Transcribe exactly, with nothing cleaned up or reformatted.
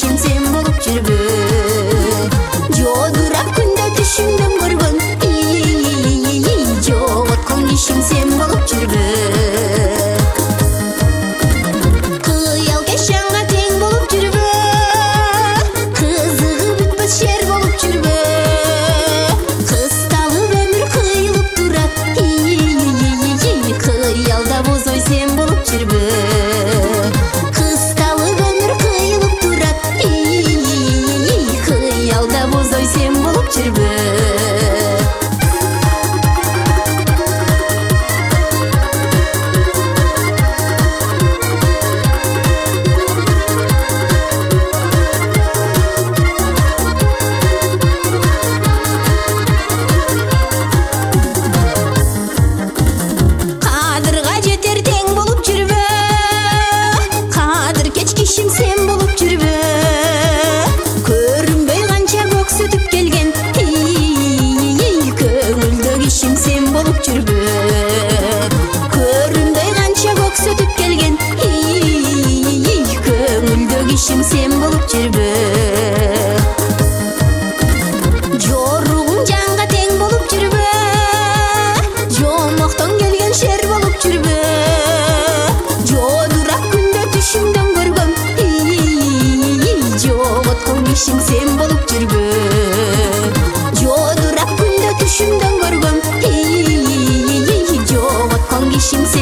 кишим сен болуп жүрбө. Жодурап күндө түшүмдөн көргөн, жоготкон кишим сен болуп жүрбө. Кыял кешанга тең болуп жүрбө, кызыгы бүтпөс шер болуп жүрбө. Кысталып өмүр кыйылып турат, кыялда бозой сен болуп жүрбө. Кысталып өмүр кыйылып турат, кыялда бозой сен болуп жүрбө. Кадырга жетер тең болуп жүрбө, кадыр кеч кишим сен болуп жүрбө. Көрүнбөй канча көксөтүп келген, көңүлдө кишим сен болуп жүрбө. Көрүнбөй канча көксөтүп келген, көңүлдө кишим сен болуп жүрбө. Жоругуң жанга тең болуп жүрбө, жомоктон келген шер болуп жүрбө. Жодурап күндө түшүмдөн көргөн, жоготкон кишим сен болуп жүрбө. Жодурап күндө түшүмдөн көргөн, жоготкон кишим сен